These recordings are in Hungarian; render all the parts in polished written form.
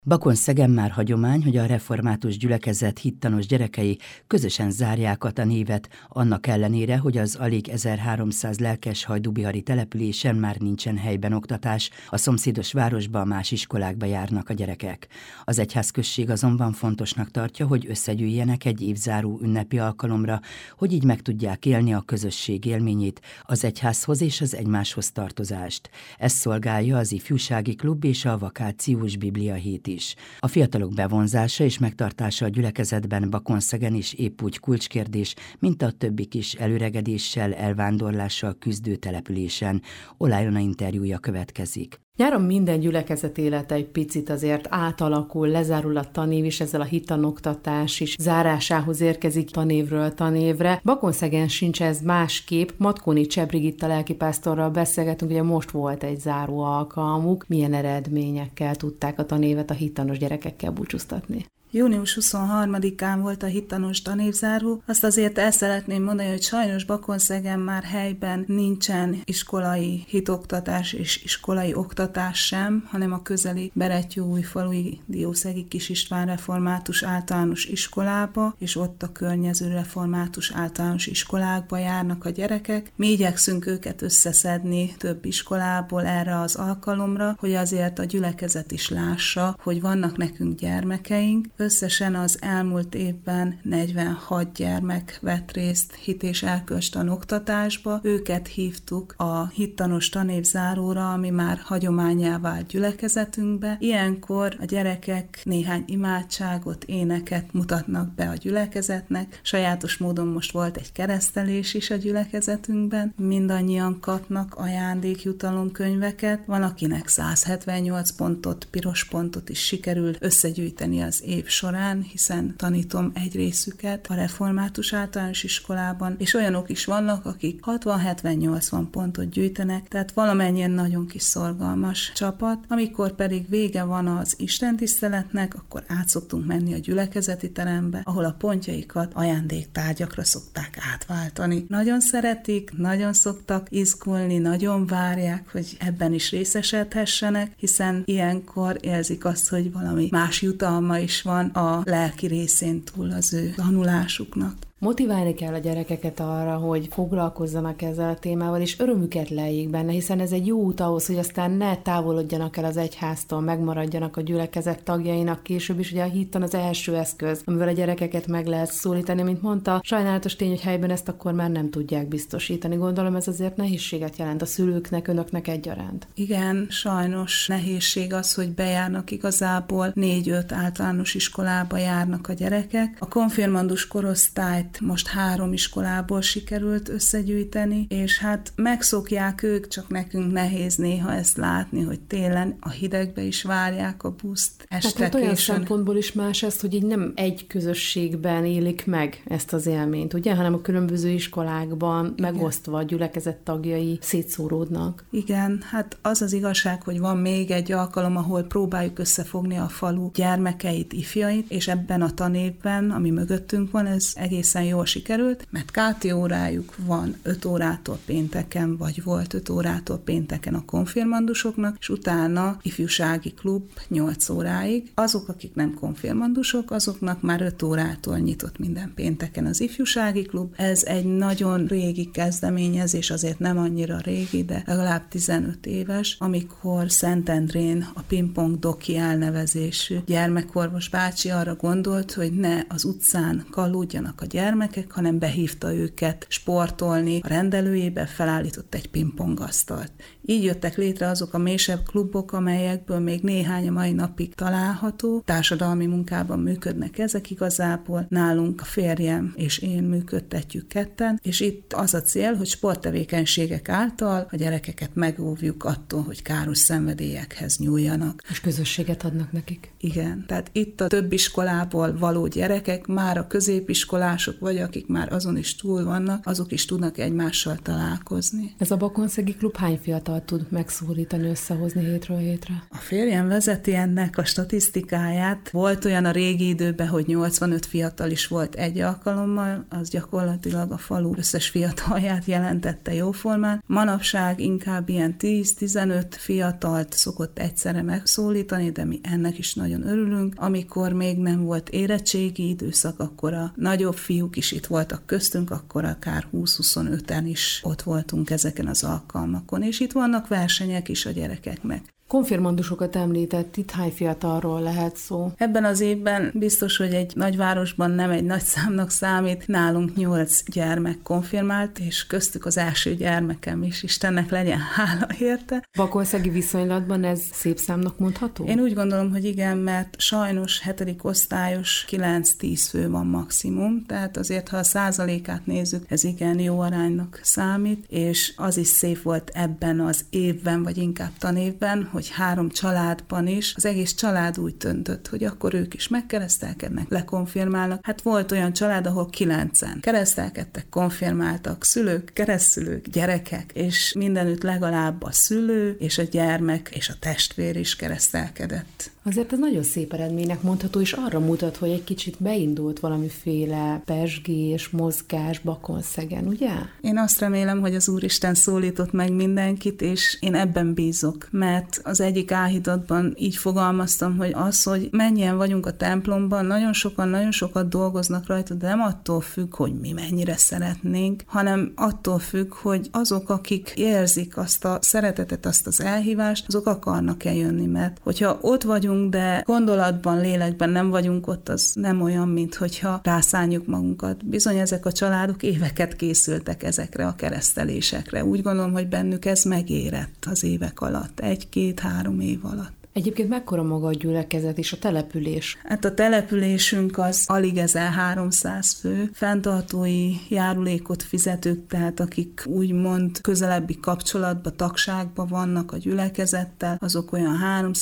Bakonszegen már hagyomány, hogy a református gyülekezet hittanos gyerekei közösen zárják a tanévet, annak ellenére, hogy az alig 1300 lelkes hajdúbihari településen már nincsen helyben oktatás, a szomszédos városba, más iskolákba járnak a gyerekek. Az egyházközség azonban fontosnak tartja, hogy összegyűjjenek egy évzáró ünnepi alkalomra, hogy így meg tudják élni a közösség élményét, az egyházhoz és az egymáshoz tartozást. Ezt szolgálja az ifjúsági klub és a vakációs bibliahét is. A fiatalok bevonzása és megtartása a gyülekezetben Bakonszegen is épp úgy kulcskérdés, mint a többi kis előregedéssel, elvándorlással küzdő településen. Olajona interjúja következik. Nyáron minden gyülekezet élete egy picit azért átalakul, lezárul a tanév, és ezzel a hittanoktatás is zárásához érkezik tanévről tanévre. Bakonszegen sincs ez másképp. Matkóni Cseh Brigitta lelkipásztorral beszélgetünk, ugye most volt egy záró alkalmuk. Milyen eredményekkel tudták a tanévet a hittanos gyerekekkel búcsúztatni? Június 23-án volt a hittanos tanévzáró. Azt azért el szeretném mondani, hogy sajnos Bakonszegen már helyben nincsen iskolai hitoktatás és iskolai oktatás sem, hanem a közeli Berettyóújfalui Diószegi Kis István református általános iskolába, és ott a környező református általános iskolákba járnak a gyerekek. Mi igyekszünk őket összeszedni több iskolából erre az alkalomra, hogy azért a gyülekezet is lássa, hogy vannak nekünk gyermekeink. Összesen az elmúlt évben 46 gyermek vett részt hit- és erkölcstan oktatásba. Őket hívtuk a hittanos tanévzáróra, ami már hagyománnyá vált gyülekezetünkbe. Ilyenkor a gyerekek néhány imádságot, éneket mutatnak be a gyülekezetnek. Sajátos módon most volt egy keresztelés is a gyülekezetünkben. Mindannyian kapnak ajándékjutalomkönyveket. Van, akinek 178 pontot, piros pontot is sikerül összegyűjteni az év során, hiszen tanítom egy részüket a református általános iskolában, és olyanok is vannak, akik 60-70-80 pontot gyűjtenek, tehát valamennyien nagyon kis szorgalmas csapat. Amikor pedig vége van az istentiszteletnek, akkor át szoktunk menni a gyülekezeti terembe, ahol a pontjaikat ajándéktárgyakra szokták átváltani. Nagyon szeretik, nagyon szoktak izgulni, nagyon várják, hogy ebben is részesedhessenek, hiszen ilyenkor érzik azt, hogy valami más jutalma is van a lelki részén túl az ő tanulásuknak. Motiválni kell a gyerekeket arra, hogy foglalkozzanak ezzel a témával, és örömüket leljék benne, hiszen ez egy jó út ahhoz, hogy aztán ne távolodjanak el az egyháztól, megmaradjanak a gyülekezet tagjainak később is. Ugye a hittan az első eszköz, amivel a gyerekeket meg lehet szólítani, mint mondta. Sajnálatos tény, hogy helyben ezt akkor már nem tudják biztosítani. Gondolom ez azért nehézséget jelent a szülőknek, önöknek egyaránt. Igen, sajnos nehézség az, hogy bejárnak igazából 4-5 általános iskolába járnak a gyerekek. A konfirmandus korosztályt most 3 iskolából sikerült összegyűjteni, és hát megszokják ők, csak nekünk nehéz néha ezt látni, hogy télen a hidegbe is várják a buszt, este hát olyan későn. szempontból is más ez, hogy így nem egy közösségben élik meg ezt az élményt, ugye, hanem a különböző iskolákban megosztva a gyülekezet tagjai szétszóródnak. Igen, hát az az igazság, hogy van még egy alkalom, ahol próbáljuk összefogni a falu gyermekeit, ifjait, és ebben a tanévben, ami mögöttünk van, ez egészen jól sikerült, mert KT órájuk van 5 órától pénteken, vagy volt 5 órától pénteken a konfirmandusoknak, és utána ifjúsági klub 8 óráig. Azok, akik nem konfirmandusok, azoknak már 5 órától nyitott minden pénteken az ifjúsági klub. Ez egy nagyon régi kezdeményezés, azért nem annyira régi, de legalább 15 éves, amikor Szentendrén a Pingpong Doki elnevezésű gyermekorvos bácsi arra gondolt, hogy ne az utcán kalódjanak a gyermekek, hanem behívta őket sportolni. A rendelőjébe felállított egy pingpongasztalt. Így jöttek létre azok a mélysebb klubok, amelyekből még néhány a mai napig található. Társadalmi munkában működnek ezek igazából. Nálunk a férjem és én működtetjük ketten, és itt az a cél, hogy sporttevékenységek által a gyerekeket megóvjuk attól, hogy káros szenvedélyekhez nyúljanak. És közösséget adnak nekik. Igen, tehát itt a több iskolából való gyerekek már a középiskolások vagy akik már azon is túl vannak, azok is tudnak egymással találkozni. Ez a Bakonszegi Klub hány fiatal tud megszólítani, összehozni hétről hétre? A férjem vezeti ennek a statisztikáját. Volt olyan a régi időben, hogy 85 fiatal is volt egy alkalommal, az gyakorlatilag a falu összes fiatalját jelentette jóformán. Manapság inkább ilyen 10-15 fiatalt szokott egyszerre megszólítani, de mi ennek is nagyon örülünk. Amikor még nem volt érettségi időszak, akkor a nagyobb fiúk is itt voltak köztünk, akkor akár 20-25-en is ott voltunk ezeken az alkalmakon, és itt vannak versenyek is a gyerekeknek. Konfirmandusokat említett, itt hány fiatalról lehet szó? Ebben az évben biztos, hogy egy nagyvárosban nem egy nagy számnak számít. Nálunk 8 gyermek konfirmált, és köztük az első gyermekem is. Istennek legyen hála érte. Bakonszegi viszonylatban ez szép számnak mondható? Én úgy gondolom, hogy igen, mert sajnos 7. osztályos 9-10 fő van maximum, tehát azért, ha a százalékát nézzük, ez igen jó aránynak számít, és az is szép volt ebben az évben, vagy inkább tanévben, hogy 3 családban is az egész család úgy döntött, hogy akkor ők is megkeresztelkednek, lekonfirmálnak. Hát volt olyan család, ahol 9-en keresztelkedtek, konfirmáltak, szülők, keresztszülők, gyerekek, és mindenütt legalább a szülő és a gyermek és a testvér is keresztelkedett. Azért ez nagyon szép eredménynek mondható, és arra mutat, hogy egy kicsit beindult valamiféle pezsgés, mozgás Bakonszegen, ugye? Én azt remélem, hogy az Úristen szólított meg mindenkit, és én ebben bízok, mert az egyik áhítatban így fogalmaztam, hogy az, hogy mennyien vagyunk a templomban, nagyon sokat dolgoznak rajta, de nem attól függ, hogy mi mennyire szeretnénk, hanem attól függ, hogy azok, akik érzik azt a szeretetet, azt az elhívást, azok akarnak-e jönni, mert hogyha ott vagyunk, de gondolatban, lélekben nem vagyunk ott, az nem olyan, mint hogyha rászánjuk magunkat. Bizony ezek a családok éveket készültek ezekre a keresztelésekre. Úgy gondolom, hogy bennük ez megérett az évek alatt, 1-2-3 év alatt. Egyébként mekkora maga a gyülekezet és a település? Hát a településünk az alig 1300 fő, fenntartói járulékot fizetők, tehát akik úgymond közelebbi kapcsolatban, tagságban vannak a gyülekezettel, azok olyan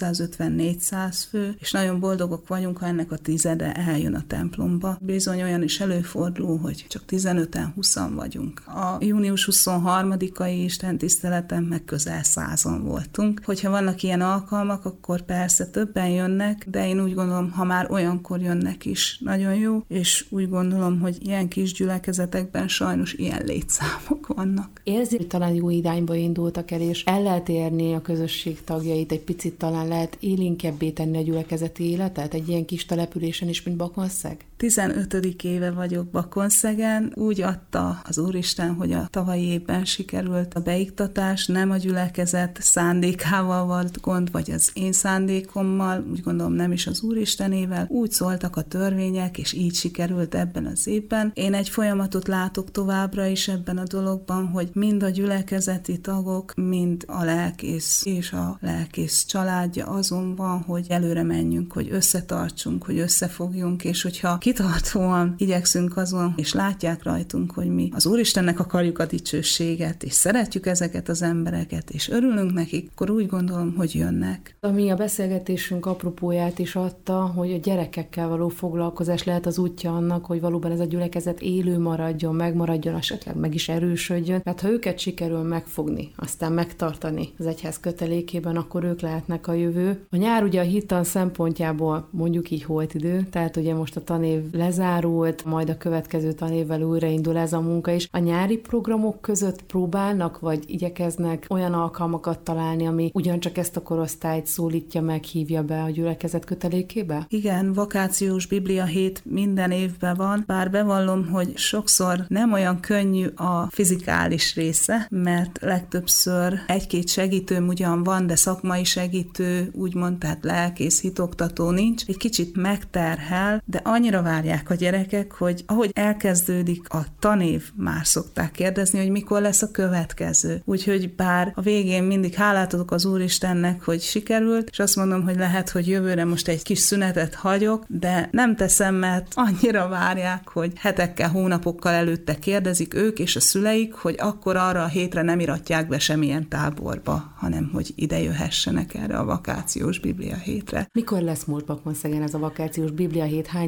350-400 fő, és nagyon boldogok vagyunk, ha ennek a 10-e eljön a templomba. Bizony olyan is előfordul, hogy csak 15-en, 20-an vagyunk. A június 23-ai istentiszteleten meg közel 100-an voltunk. Hogyha vannak ilyen alkalmak, akkor persze többen jönnek, de én úgy gondolom, ha már olyankor jönnek is, nagyon jó, és úgy gondolom, hogy ilyen kis gyülekezetekben sajnos ilyen létszámok vannak. Érzi, hogy talán jó irányba indultak el, és el lehet érni a közösség tagjait, egy picit talán lehet élénkebbé tenni a gyülekezeti életet egy ilyen kis településen is, mint Bakonszeg? 15. éve vagyok Bakonszegen, úgy adta az Úristen, hogy a tavalyi évben sikerült a beiktatás, nem a gyülekezet szándékával volt gond, vagy az én szándékommal, úgy gondolom nem is az Úristenével, úgy szóltak a törvények, és így sikerült ebben az évben. Én egy folyamatot látok továbbra is ebben a dologban, hogy mind a gyülekezeti tagok, mind a lelkész és a lelkész családja azon van, hogy előre menjünk, hogy összetartsunk, hogy összefogjunk, és hogyha kitartóan igyekszünk azon, és látják rajtunk, hogy mi az Úristennek akarjuk a dicsőséget, és szeretjük ezeket az embereket, és örülünk nekik, akkor úgy gondolom, hogy jönnek. Ami a beszélgetésünk apropóját is adta, hogy a gyerekekkel való foglalkozás lehet az útja annak, hogy valóban ez a gyülekezet élő maradjon, megmaradjon, esetleg meg is erősödjön. Tehát ha őket sikerül megfogni, aztán megtartani az egyház kötelékében, akkor ők lehetnek a jövő. A nyár ugye a hittan szempontjából mondjuk így holt idő, tehát ugye most a tanév lezárult, majd a következő tanévvel újraindul ez a munka is. A nyári programok között próbálnak, vagy igyekeznek olyan alkalmakat találni, ami ugyancsak ezt a korosztályt szólítja meg, hívja be a gyülekezet kötelékébe? Igen, vakációs Biblia hét minden évben van, bár bevallom, hogy sokszor nem olyan könnyű a fizikális része, mert legtöbbször egy-két segítőm ugyan van, de szakmai segítő, úgymond, tehát lelkész, hitoktató nincs. Egy kicsit megterhel, de annyira várják a gyerekek, hogy ahogy elkezdődik a tanév, már szokták kérdezni, hogy mikor lesz a következő. Úgyhogy bár a végén mindig hálát adok az Úristennek, hogy sikerült, és azt mondom, hogy lehet, hogy jövőre most egy kis szünetet hagyok, de nem teszem, mert annyira várják, hogy hetekkel, hónapokkal előtte kérdezik ők és a szüleik, hogy akkor arra a hétre nem iratják be semmilyen táborba, hanem hogy ide jöhessenek erre a vakációs Biblia hétre. Mikor lesz most Bakonszegen ez a vakációs Biblia hét? Hány gyermek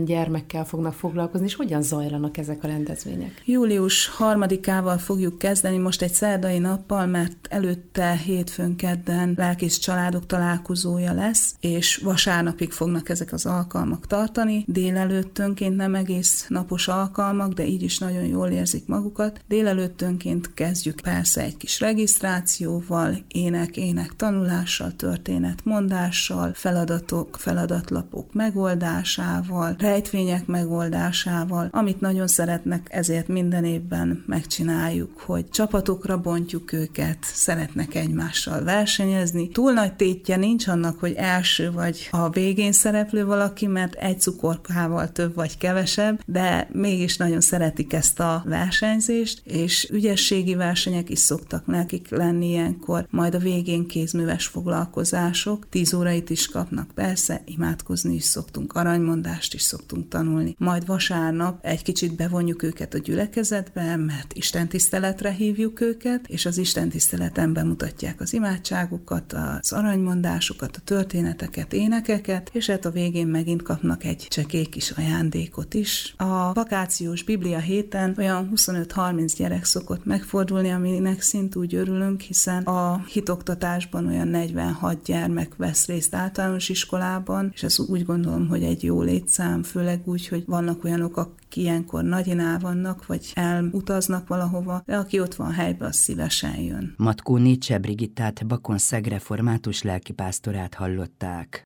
rendezvényekkel fognak foglalkozni, és hogyan zajlanak ezek a rendezvények? Július 3-ával fogjuk kezdeni, most egy szerdai nappal, mert előtte hétfőn, kedden lelkész családok találkozója lesz, és vasárnapig fognak ezek az alkalmak tartani. Délelőttönként nem egész napos alkalmak, de így is nagyon jól érzik magukat. Délelőttönként kezdjük persze egy kis regisztrációval, ének tanulással, történetmondással, feladatok, feladatlapok megoldásával, rejtvények megoldásával, amit nagyon szeretnek, ezért minden évben megcsináljuk, hogy csapatokra bontjuk őket, szeretnek egymással versenyezni. Túl nagy tétje nincs annak, hogy első vagy a végén szereplő valaki, mert egy cukorkával több vagy kevesebb, de mégis nagyon szeretik ezt a versenyzést, és ügyességi versenyek is szoktak nekik lenni ilyenkor, majd a végén kézműves foglalkozások, 10 órait is kapnak, persze, imádkozni is szoktunk, aranymondást is szoktunk tanulni. Majd vasárnap egy kicsit bevonjuk őket a gyülekezetbe, mert istentiszteletre hívjuk őket, és az istentiszteleten bemutatják az imádságokat, az aranymondásokat, a történeteket, énekeket, és hát a végén megint kapnak egy csekély kis ajándékot is. A vakációs Biblia héten olyan 25-30 gyerek szokott megfordulni, aminek szintúgy örülünk, hiszen a hitoktatásban olyan 46 gyermek vesz részt általános iskolában, és ez úgy gondolom, hogy egy jó létszám, főleg úgy, hogy vannak olyanok, akik ilyenkor nagyinál vannak, vagy elutaznak valahova, de aki ott van helyben, az szívesen jön. Matkó Nietzsche Brigittát, Bakon-Szeg református lelkipásztorát hallották.